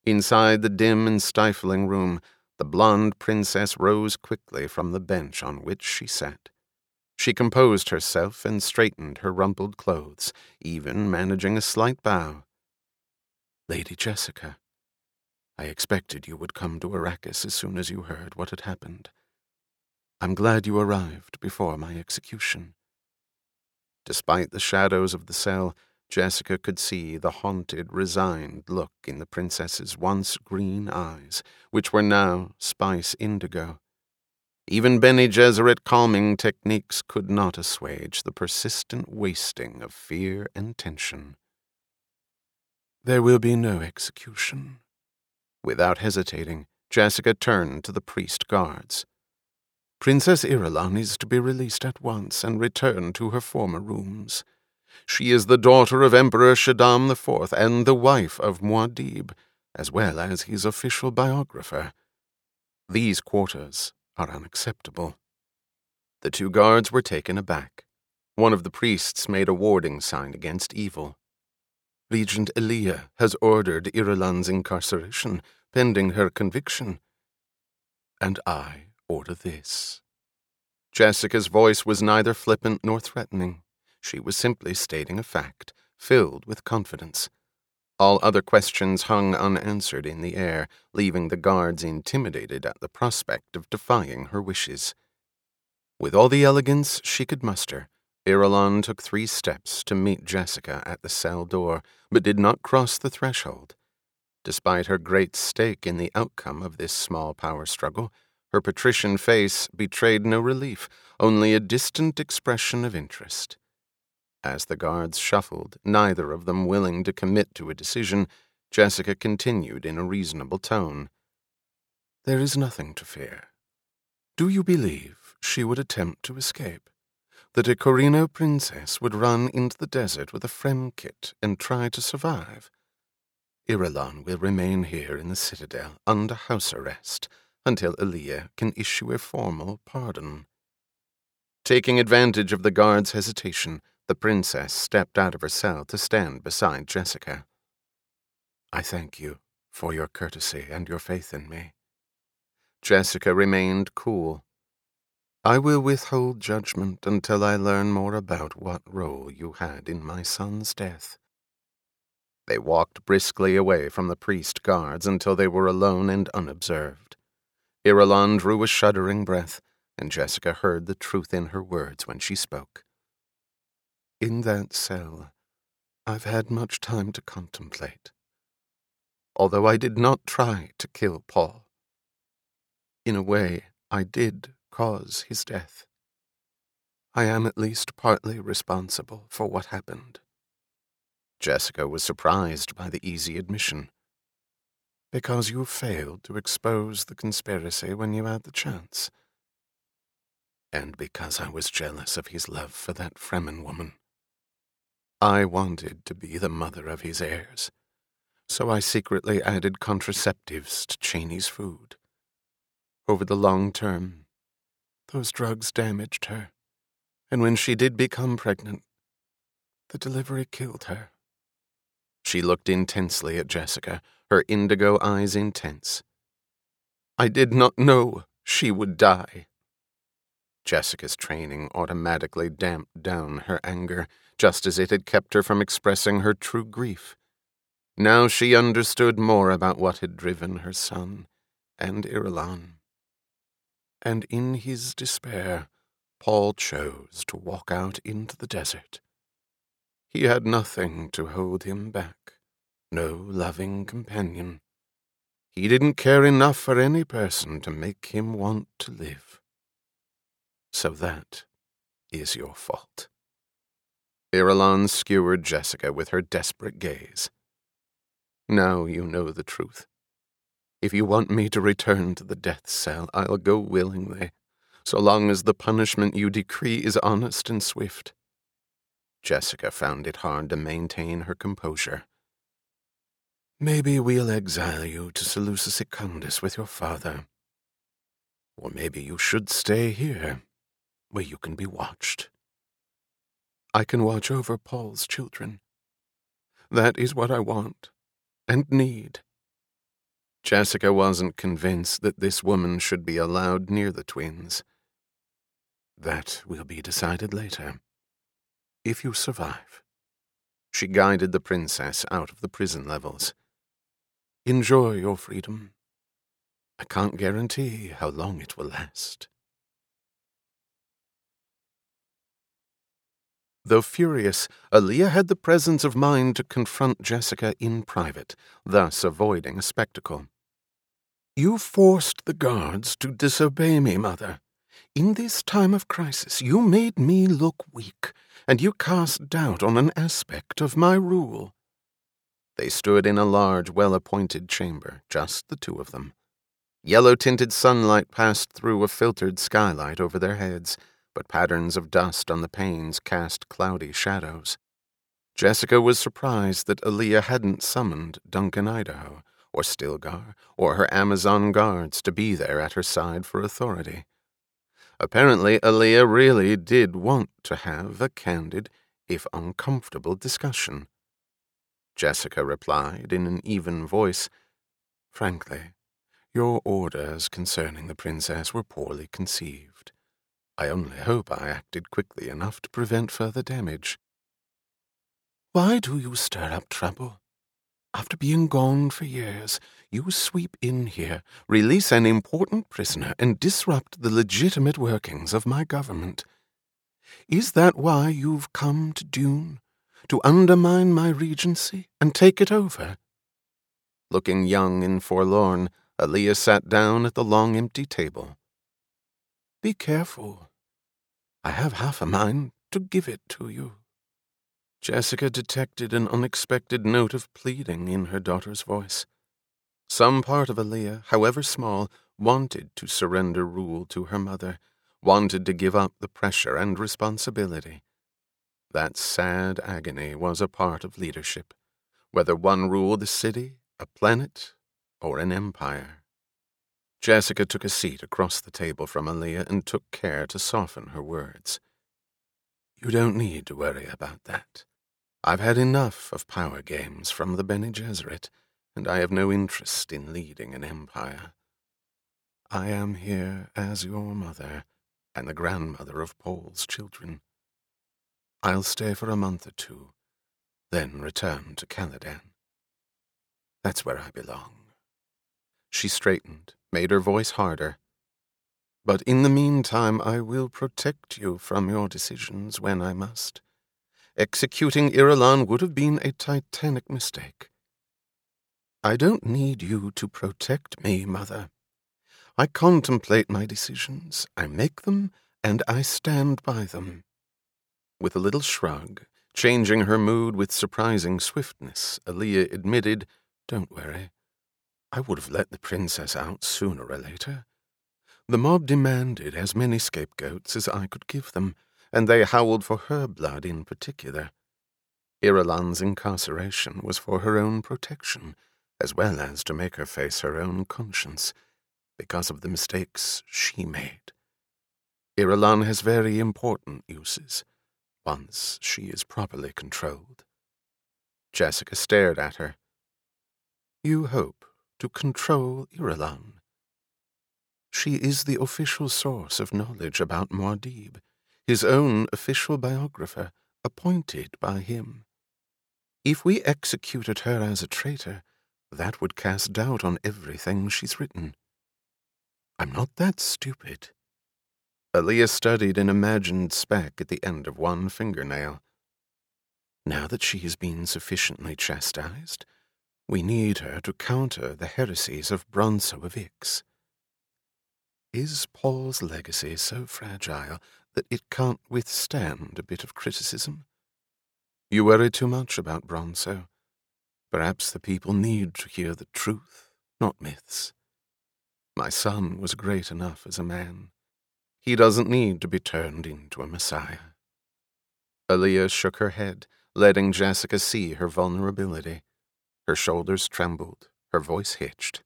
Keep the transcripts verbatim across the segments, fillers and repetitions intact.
Inside the dim and stifling room, the blonde princess rose quickly from the bench on which she sat. She composed herself and straightened her rumpled clothes, even managing a slight bow. "Lady Jessica, I expected you would come to Arrakis as soon as you heard what had happened. I'm glad you arrived before my execution." Despite the shadows of the cell, Jessica could see the haunted, resigned look in the princess's once green eyes, which were now spice indigo. Even Bene Gesserit calming techniques could not assuage the persistent wasting of fear and tension. "There will be no execution." Without hesitating, Jessica turned to the priest guards. "Princess Irulan is to be released at once and return to her former rooms. She is the daughter of Emperor Shaddam the Fourth and the wife of Muad'Dib, as well as his official biographer. These quarters are unacceptable." The two guards were taken aback. One of the priests made a warding sign against evil. "Regent Elia has ordered Irulan's incarceration, pending her conviction. And I order this." Jessica's voice was neither flippant nor threatening. She was simply stating a fact, filled with confidence. All other questions hung unanswered in the air, leaving the guards intimidated at the prospect of defying her wishes. With all the elegance she could muster, Irulan took three steps to meet Jessica at the cell door, but did not cross the threshold. Despite her great stake in the outcome of this small power struggle, her patrician face betrayed no relief, only a distant expression of interest. As the guards shuffled, neither of them willing to commit to a decision, Jessica continued in a reasonable tone. "There is nothing to fear. Do you believe she would attempt to escape? That a Corino princess would run into the desert with a Fremkit and try to survive? Irulan will remain here in the citadel under house arrest until Elia can issue a formal pardon." Taking advantage of the guard's hesitation, the princess stepped out of her cell to stand beside Jessica. "I thank you for your courtesy and your faith in me." Jessica remained cool. "I will withhold judgment until I learn more about what role you had in my son's death." They walked briskly away from the priest guards until they were alone and unobserved. Irulan drew a shuddering breath, and Jessica heard the truth in her words when she spoke. "In that cell, I've had much time to contemplate. Although I did not try to kill Paul, in a way, I did cause his death. I am at least partly responsible for what happened." Jessica was surprised by the easy admission. "Because you failed to expose the conspiracy when you had the chance. And because I was jealous of his love for that Fremen woman. I wanted to be the mother of his heirs, so I secretly added contraceptives to Cheney's food. Over the long term, those drugs damaged her, and when she did become pregnant, the delivery killed her." She looked intensely at Jessica, her indigo eyes intense. "I did not know she would die." Jessica's training automatically damped down her anger, just as it had kept her from expressing her true grief. Now she understood more about what had driven her son and Irulan. And in his despair, Paul chose to walk out into the desert. He had nothing to hold him back, no loving companion. He didn't care enough for any person to make him want to live. So that is your fault. Irulan skewered Jessica with her desperate gaze. "Now you know the truth. If you want me to return to the death cell, I'll go willingly, so long as the punishment you decree is honest and swift." Jessica found it hard to maintain her composure. "Maybe we'll exile you to Seleucia Secundus with your father. Or maybe you should stay here, where you can be watched. I can watch over Paul's children. That is what I want and need. Jessica wasn't convinced that this woman should be allowed near the twins. That will be decided later. If you survive. She guided the princess out of the prison levels. Enjoy your freedom. I can't guarantee how long it will last. Though furious, Aaliyah had the presence of mind to confront Jessica in private, thus avoiding a spectacle. You forced the guards to disobey me, Mother. In this time of crisis, you made me look weak, and you cast doubt on an aspect of my rule. They stood in a large, well-appointed chamber, just the two of them. Yellow-tinted sunlight passed through a filtered skylight over their heads, but patterns of dust on the panes cast cloudy shadows. Jessica was surprised that Aaliyah hadn't summoned Duncan Idaho, or Stilgar, or her Amazon guards to be there at her side for authority. Apparently, Aaliyah really did want to have a candid, if uncomfortable, discussion. Jessica replied in an even voice, Frankly, your orders concerning the princess were poorly conceived. I only hope I acted quickly enough to prevent further damage. Why do you stir up trouble? After being gone for years, you sweep in here, release an important prisoner, and disrupt the legitimate workings of my government. Is that why you've come to Dune? To undermine my regency and take it over? Looking young and forlorn, Aaliyah sat down at the long empty table. Be careful. I have half a mind to give it to you. Jessica detected an unexpected note of pleading in her daughter's voice. Some part of Aaliyah, however small, wanted to surrender rule to her mother, wanted to give up the pressure and responsibility. That sad agony was a part of leadership, whether one ruled a city, a planet, or an empire. Jessica took a seat across the table from Aaliyah and took care to soften her words. You don't need to worry about that. I've had enough of power games from the Bene Gesserit, and I have no interest in leading an empire. I am here as your mother and the grandmother of Paul's children. I'll stay for a month or two, then return to Caladan. That's where I belong. She straightened, made her voice harder. But in the meantime, I will protect you from your decisions when I must. Executing Irulan would have been a titanic mistake. I don't need you to protect me, Mother. I contemplate my decisions, I make them, and I stand by them. With a little shrug, changing her mood with surprising swiftness, Aaliyah admitted, Don't worry. I would have let the princess out sooner or later. The mob demanded as many scapegoats as I could give them, and they howled for her blood in particular. Irulan's incarceration was for her own protection, as well as to make her face her own conscience, because of the mistakes she made. Irulan has very important uses, once she is properly controlled. Jessica stared at her. You hope to control Irulan. She is the official source of knowledge about Muad'Dib, his own official biographer, appointed by him. If we executed her as a traitor, that would cast doubt on everything she's written. I'm not that stupid. Aaliyah studied an imagined speck at the end of one fingernail. Now that she has been sufficiently chastised, we need her to counter the heresies of Bronso of Ix. Is Paul's legacy so fragile that it can't withstand a bit of criticism? You worry too much about Bronso. Perhaps the people need to hear the truth, not myths. My son was great enough as a man. He doesn't need to be turned into a messiah. Aaliyah shook her head, letting Jessica see her vulnerability. Her shoulders trembled, her voice hitched.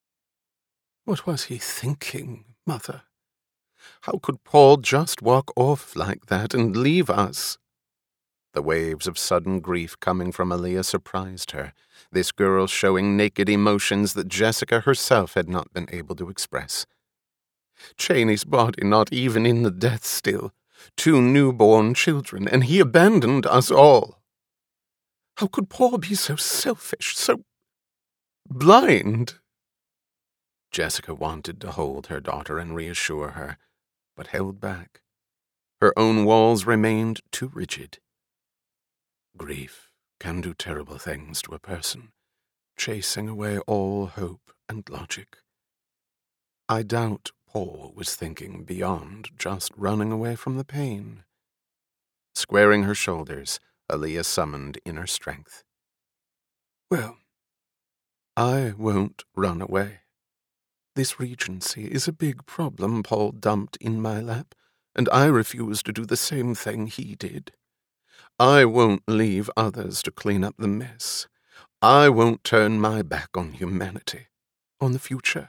What was he thinking, Mother? How could Paul just walk off like that and leave us? The waves of sudden grief coming from Aaliyah surprised her, this girl showing naked emotions that Jessica herself had not been able to express. Cheney's body not even in the death still, two newborn children, and he abandoned us all. How could Paul be so selfish, so blind? Jessica wanted to hold her daughter and reassure her, but held back. Her own walls remained too rigid. Grief can do terrible things to a person, chasing away all hope and logic. I doubt Paul was thinking beyond just running away from the pain. Squaring her shoulders, Aaliyah summoned inner strength. Well, I won't run away. This regency is a big problem Paul dumped in my lap, and I refuse to do the same thing he did. I won't leave others to clean up the mess. I won't turn my back on humanity, on the future.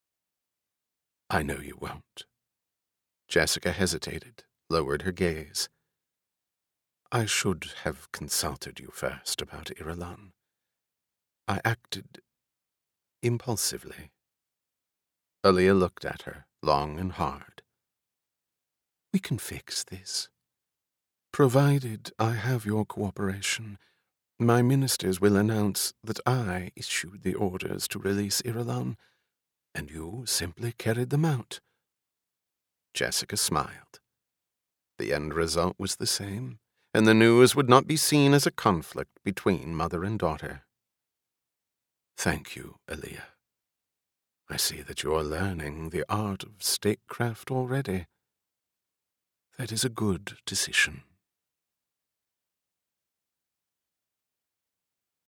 I know you won't. Jessica hesitated, lowered her gaze. I should have consulted you first about Irulan. I acted impulsively. Aaliyah looked at her, long and hard. We can fix this. Provided I have your cooperation, my ministers will announce that I issued the orders to release Irulan, and you simply carried them out. Jessica smiled. The end result was the same, and the news would not be seen as a conflict between mother and daughter. Thank you, Aaliyah. I see that you are learning the art of statecraft already. That is a good decision.